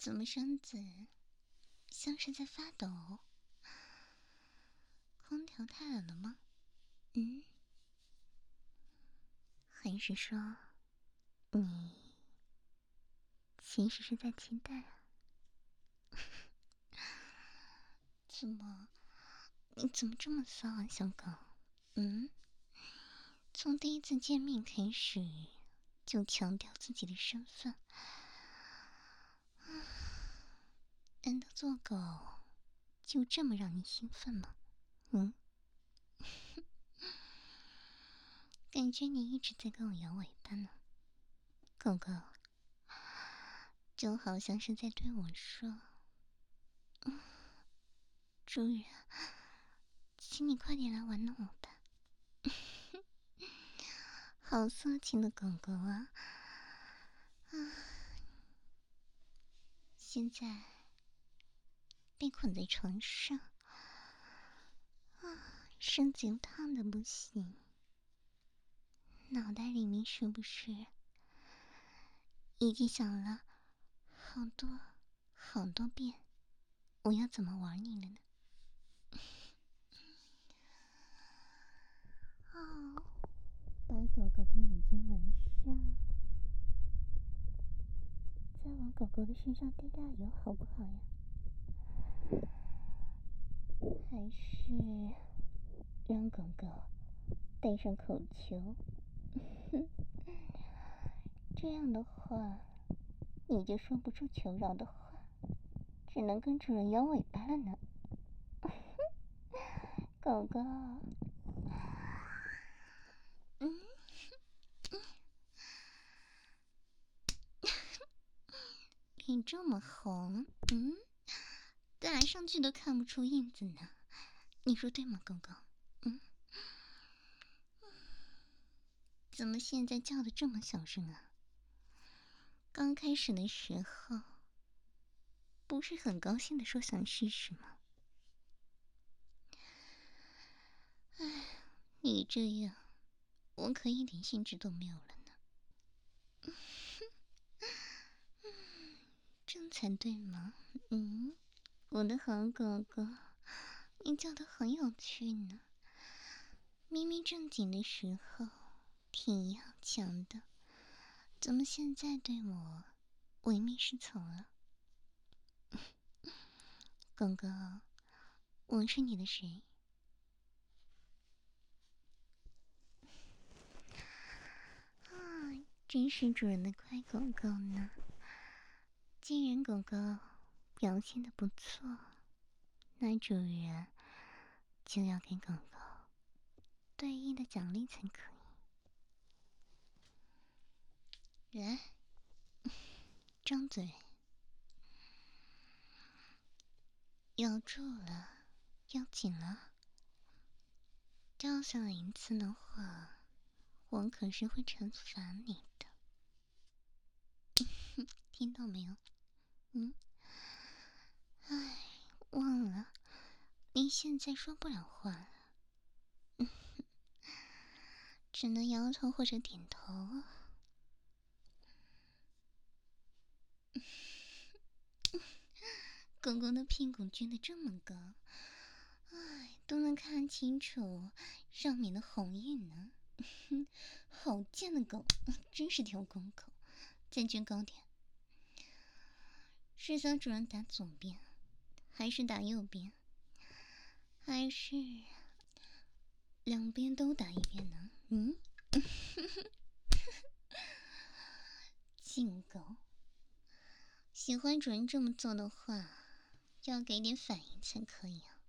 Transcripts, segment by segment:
怎么身子像是在发抖？空调太冷了吗？还是说你其实是在期待啊？你怎么这么骚啊，小狗？从第一次见面开始就强调自己的身份，难道做狗就这么让你兴奋吗？感觉你一直在跟我摇尾巴呢，狗狗，就好像是在对我说：“主人，请你快点来玩弄我吧。”好色情的狗狗啊！现在被捆在床上，身子又烫的不行，脑袋里面是不是已经想了好多好多遍我要怎么玩你了呢？哦，把狗狗的眼睛纹上，再往狗狗的身上滴大油，好不好呀？还是让狗狗带上口球？这样的话，你就说不出求饶的话，只能跟主人摇尾巴了呢。狗狗，脸这么红，打上去都看不出印子呢，你说对吗，狗狗？怎么现在叫的这么小声啊？刚开始的时候不是很高兴的说想试试吗？哎，你这样，我可一点兴致都没有了呢。这才对嘛。我的好狗狗，你叫的很有趣呢。明明正经的时候挺要强的，怎么现在对我唯命是从了？狗狗，我是你的谁？啊，真是主人的乖狗狗呢。既然狗狗表现的不错，那主人就要给狗狗对应的奖励才可以。来，张嘴，咬住了，要紧了。掉下来一次的话，我可是会惩罚你的。听到没有？哎，忘了，你现在说不了话了，只能摇头或者点头。狗狗的屁股撅得这么高，哎，都能看清楚上面的红印呢。好贱的狗，真是条公狗。再撅高点。是想主人打左边，还是打右边，还是两边都打一遍呢？贱狗，喜欢主人这么做的话，要给点反应才可以啊。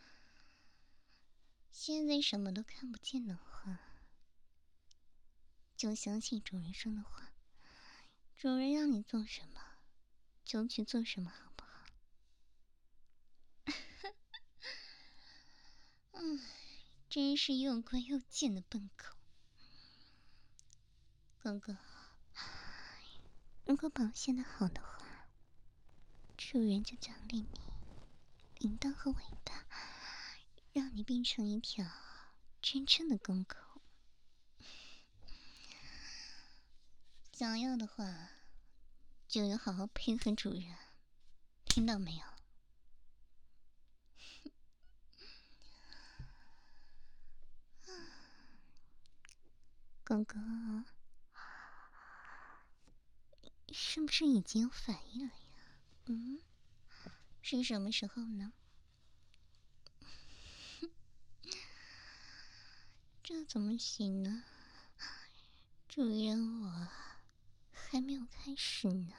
现在什么都看不见的话，就相信主人说的话，主人让你做什么，就去做什么，好不好？真是又乖又贱的笨狗。哥哥，如果表现得好的话，主人就奖励你铃铛和尾巴，让你变成一条真正的公狗。想要的话，就要好好配合主人， 听到没有？哥哥，是不是已经有反应了呀？是什么时候呢？这怎么行呢？主人，我还没有开始呢。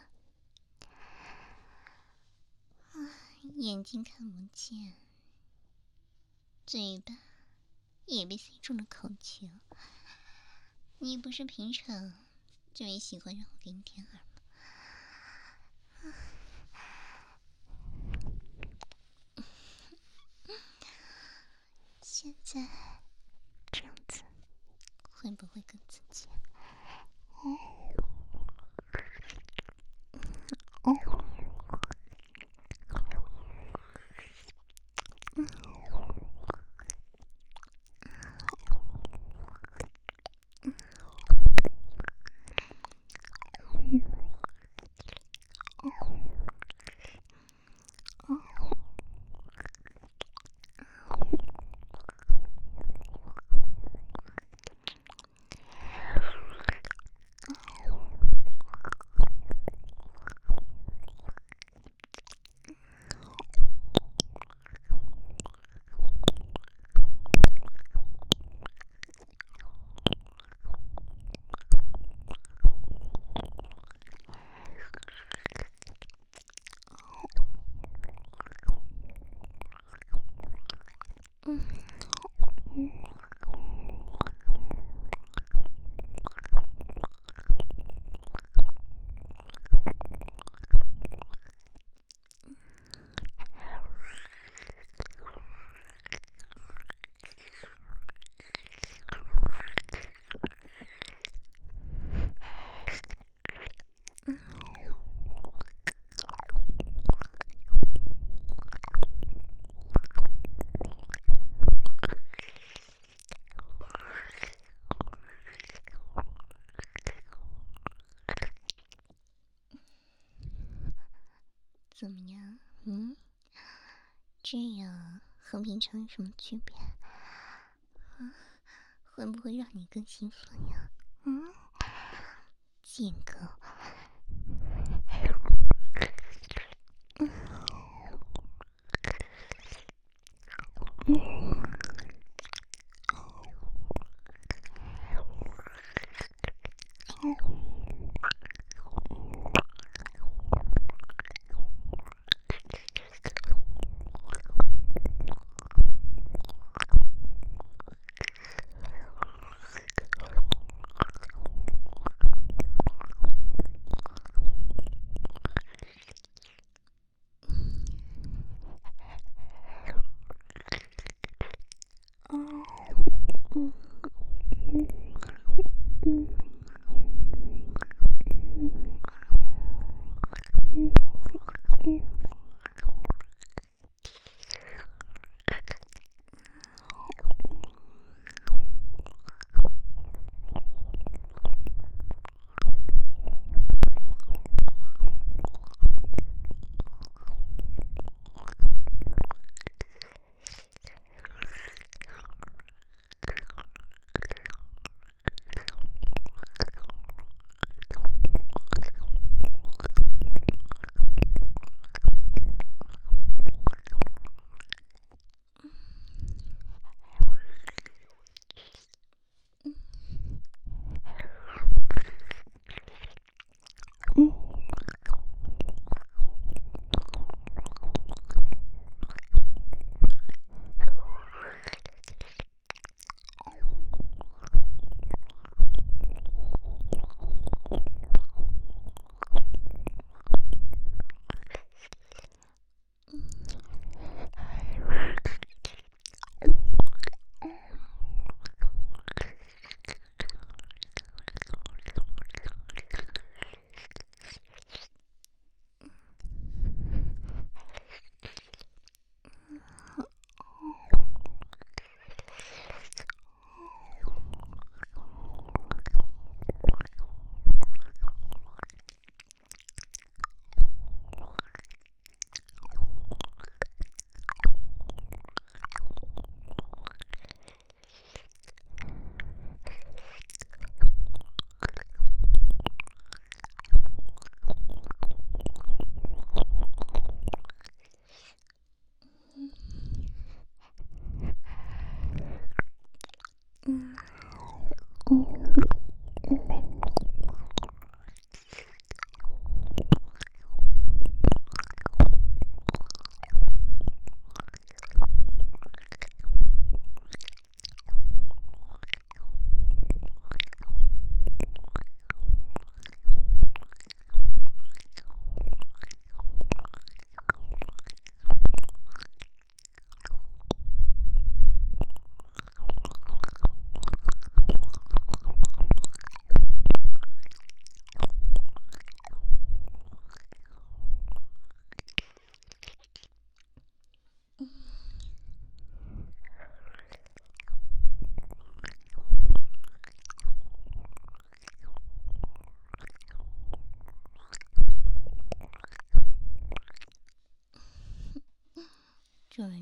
眼睛看不见，嘴巴也被塞住了口球。你不是平常就也喜欢让我给你舔耳吗？现在这样子会不会更刺激？怎么样？这样和平常有什么区别？会不会让你更兴奋呀？贱狗！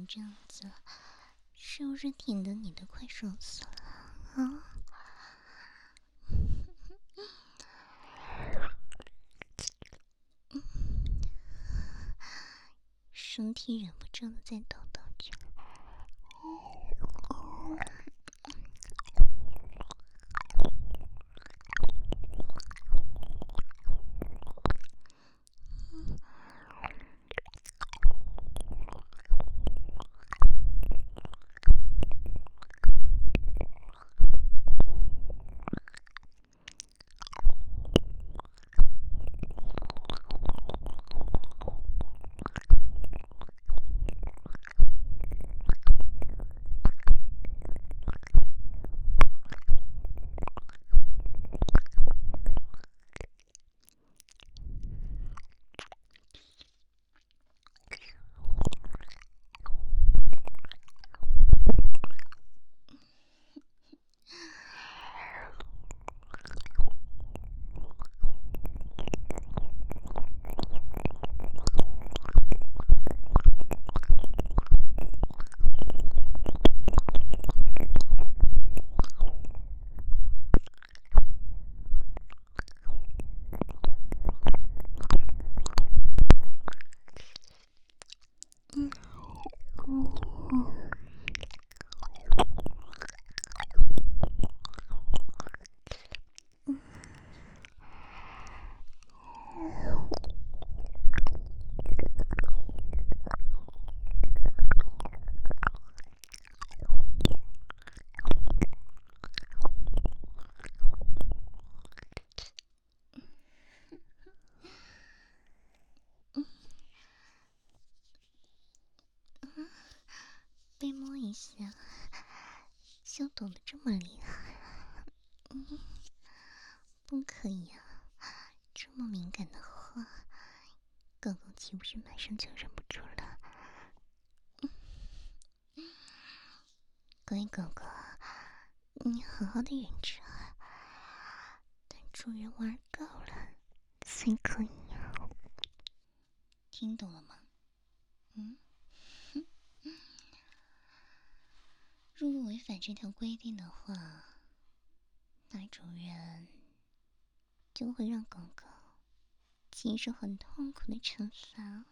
这样子，是不是舔得你都快受死了啊？身体忍不住的在抖动着。被摸一下，就懂得这么厉害。不可以啊！这么敏感的话，狗狗岂不是马上就忍不住了？乖狗狗，你好好的忍着，等主人玩够了才可以啊！听懂了吗？如果违反这条规定的话，那主人就会让狗狗接受很痛苦的惩罚。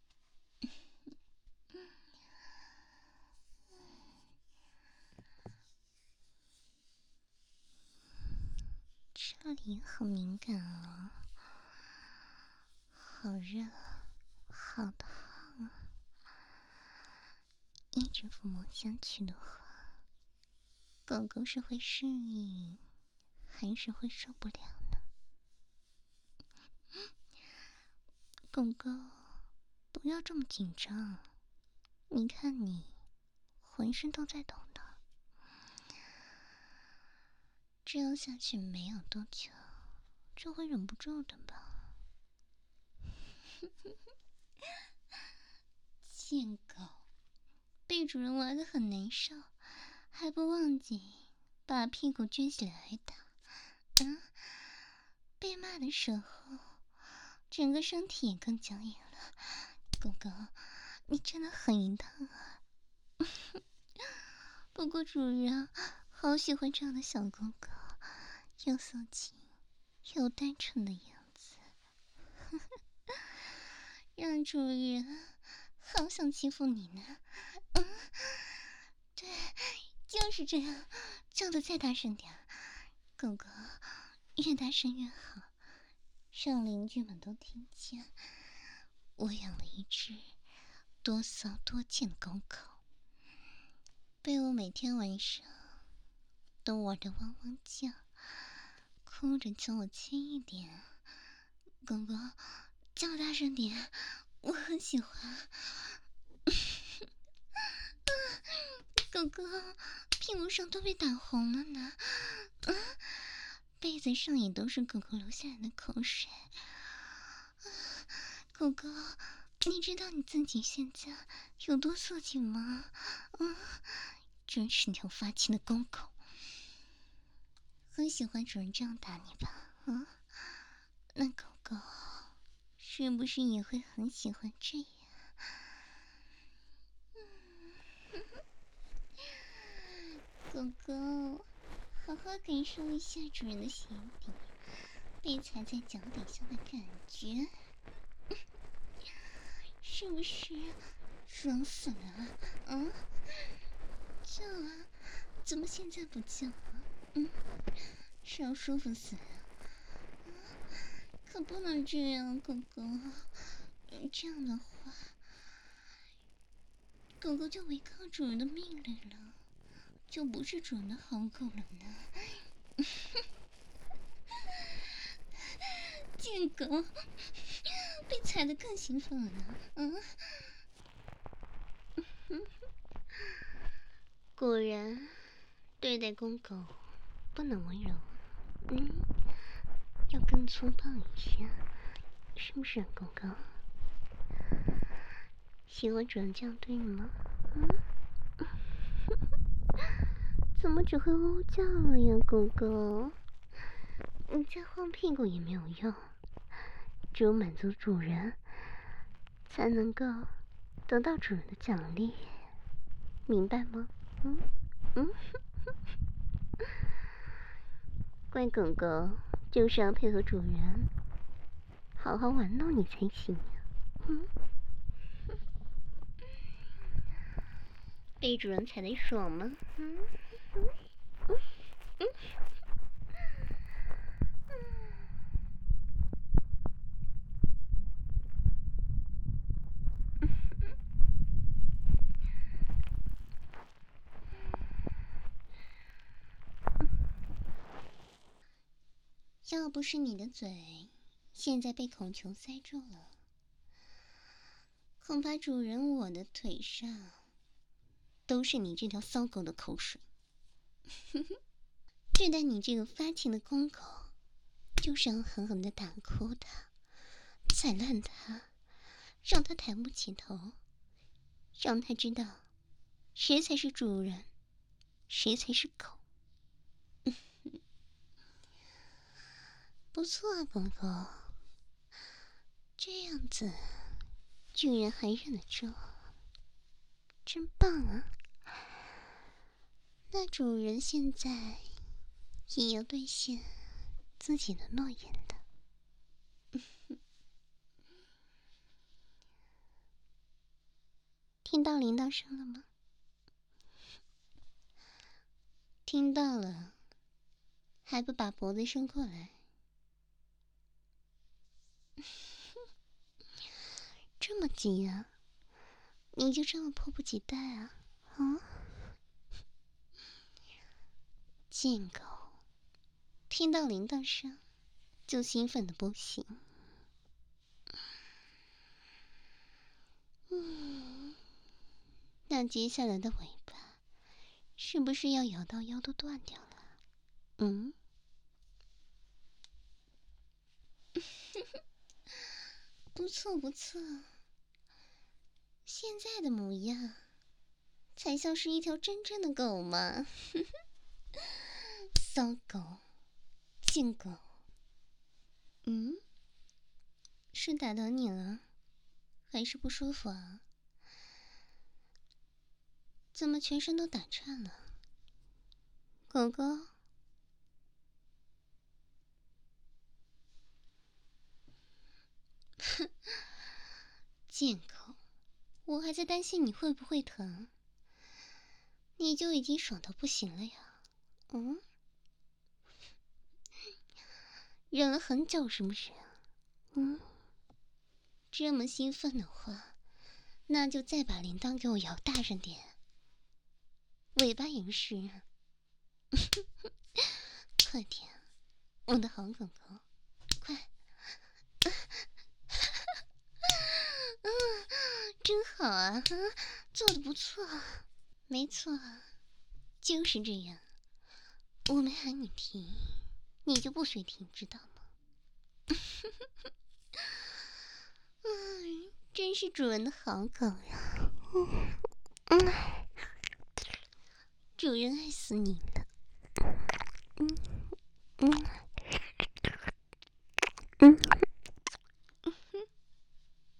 这里好敏感啊，好热，好烫啊！一直抚摸下去的话，狗狗是会适应，还是会受不了呢？狗狗，不要这么紧张。你看你，浑身都在抖的。这样下去没有多久，就会忍不住的吧？贱狗，被主人玩得很难受，还不忘记把屁股撅起来打。被骂的时候，整个身体也更僵硬了。狗狗，你真的很淫荡啊！不过主人好喜欢这样的小狗狗，又色情又单纯的样子，让主人好想欺负你呢。对，就是这样，叫的再大声点，狗狗越大声越好，让邻居们都听见。我养了一只多骚多贱的公狗，被我每天晚上都玩得汪汪叫，哭着叫我轻一点，狗狗叫大声点，我很喜欢。狗狗屁股上都被打红了呢，被子上也都是狗狗流下来的口水。狗狗，你知道你自己现在有多色情吗？真是条发情的公狗，很喜欢主人这样打你吧？那狗狗是不是也会很喜欢这样？ 狗狗，好好感受一下主人的鞋底被踩在脚底下的感觉，是不是爽死了啊？嗯，叫啊！怎么现在不叫啊？是要舒服死了？可不能这样，狗狗。这样的话，狗狗就违抗主人的命令了，就不是主人的好狗了呢。贱狗，被踩得更兴奋了呢。果然，对待公狗不能温柔，要更粗暴一些，是不是啊，狗狗？喜欢主人这样对你吗？怎么只会呜叫了呀，狗狗？你再晃屁股也没有用，只有满足主人，才能够得到主人的奖励，明白吗？乖狗狗就是要配合主人，好好玩弄你才行呀。被主人踩得爽吗？要不是你的嘴现在被孔球塞住了，恐怕主人我的腿上都是你这条骚狗的口水。对待你这个发情的公狗，就是要狠狠地打哭它，踩烂它，让它抬不起头，让它知道谁才是主人，谁才是狗。不错啊，狗狗，这样子居然还忍得住，真棒啊！那主人现在也要兑现自己的诺言的。听到铃铛声了吗？听到了，还不把脖子伸过来？这么急啊？你就这么迫不及待啊？贱狗，听到铃铛声就兴奋的不行。那接下来的尾巴是不是要咬到腰都断掉了？不错不错，现在的模样才像是一条真正的狗嘛。骚狗，贱狗。是打到你了，还是不舒服啊？怎么全身都打颤了？狗狗，贱狗，我还在担心你会不会疼，你就已经爽到不行了呀？忍了很久是不是？这么兴奋的话，那就再把铃铛给我摇大声点，尾巴也是。快点，我的好狗狗，快！真好啊，做的不错，没错，就是这样。我没喊你停，你就不许停，知道吗？真是主人的好狗呀！主人爱死你了。